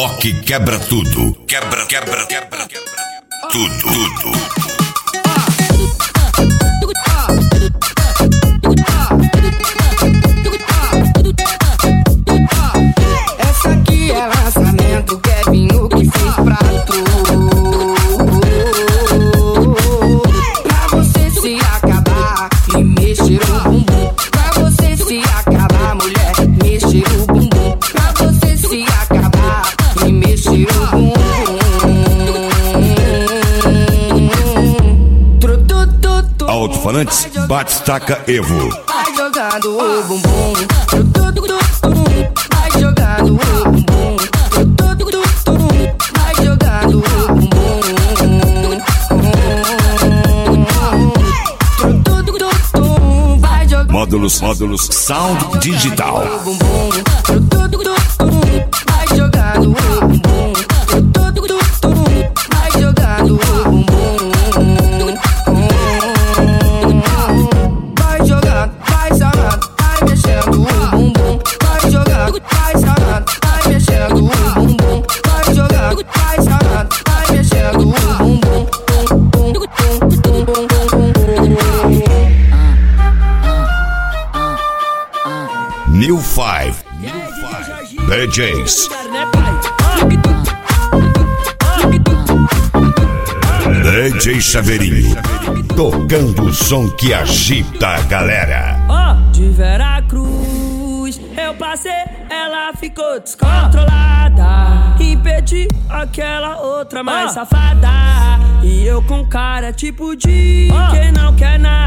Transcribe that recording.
Rock quebra tudo. Quebra tudo. Essa aqui é lançamento, Kevinho que fez pra tu. Pra você se acabar e mexer o bumbum. Pra você se acabar, mulher, mexer o bumbum. Pra você se acabar e mexer o bumbum. Alto-falantes, Batistaca Evo. Vai jogando o bumbum. Vai jogando o bumbum. Vai jogando o bumbum. Vai jogando. Módulos Sound Digital. Vai jogando o bumbum. Vai jogando o bumbum. Vai jogando, vai sarrando, vai mexendo o bumbum. Vai jogando, vai sarrando, vai mexendo o bumbum. Vai jogando, vai sarrando, vai mexendo o bumbum. New Five DJs. DJ Chaveirinho, tocando o som que agita a galera. De Veracruz eu passei, ela ficou descontrolada. Impedi aquela outra mais safada. E eu com cara tipo de quem não quer nada.